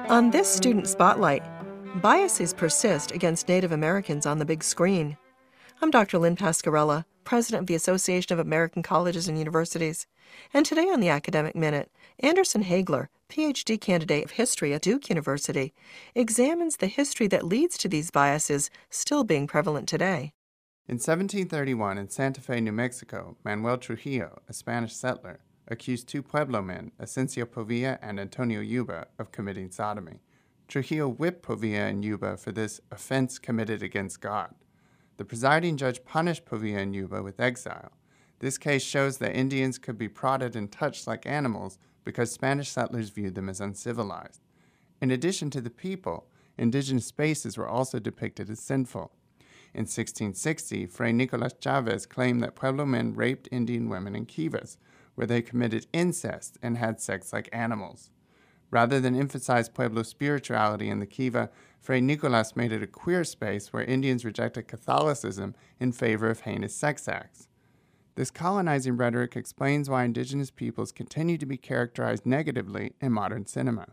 On this Student Spotlight, biases persist against Native Americans on the big screen. I'm Dr. Lynn Pascarella, President of the Association of American Colleges and Universities. And today on the Academic Minute, Anderson Hagler, PhD candidate of history at Duke University, examines the history that leads to these biases still being prevalent today. In 1731, in Santa Fe, New Mexico, Manuel Trujillo, a Spanish settler, accused two Pueblo men, Asensio Povilla and Antonio Yuba, of committing sodomy. Trujillo whipped Povilla and Yuba for this offense committed against God. The presiding judge punished Povilla and Yuba with exile. This case shows that Indians could be prodded and touched like animals because Spanish settlers viewed them as uncivilized. In addition to the people, indigenous spaces were also depicted as sinful. In 1660, Fray Nicolas Chavez claimed that Pueblo men raped Indian women in Kivas, where they committed incest and had sex like animals. Rather than emphasize Pueblo spirituality in the Kiva, Fray Nicolas made it a queer space where Indians rejected Catholicism in favor of heinous sex acts. This colonizing rhetoric explains why indigenous peoples continue to be characterized negatively in modern cinema.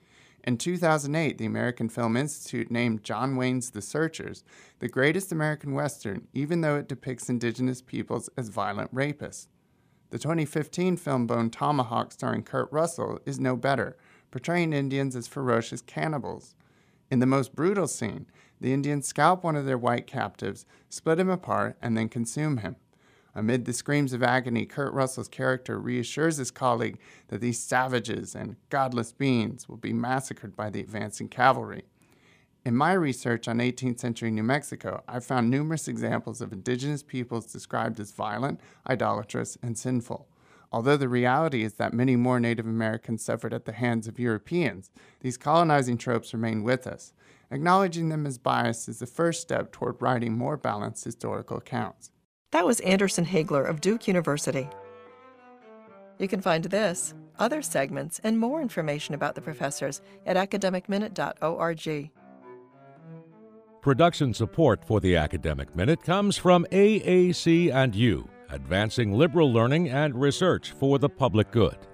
In 2008, the American Film Institute named John Wayne's The Searchers the greatest American Western, even though it depicts indigenous peoples as violent rapists. The 2015 film Bone Tomahawk, starring Kurt Russell, is no better, portraying Indians as ferocious cannibals. In the most brutal scene, the Indians scalp one of their white captives, split him apart, and then consume him. Amid the screams of agony, Kurt Russell's character reassures his colleague that these savages and godless beings will be massacred by the advancing cavalry. In my research on 18th century New Mexico, I found numerous examples of indigenous peoples described as violent, idolatrous, and sinful. Although the reality is that many more Native Americans suffered at the hands of Europeans, these colonizing tropes remain with us. Acknowledging them as biased is the first step toward writing more balanced historical accounts. That was Anderson Hagler of Duke University. You can find this, other segments, and more information about the professors at academicminute.org. Production support for the Academic Minute comes from AAC&U, advancing liberal learning and research for the public good.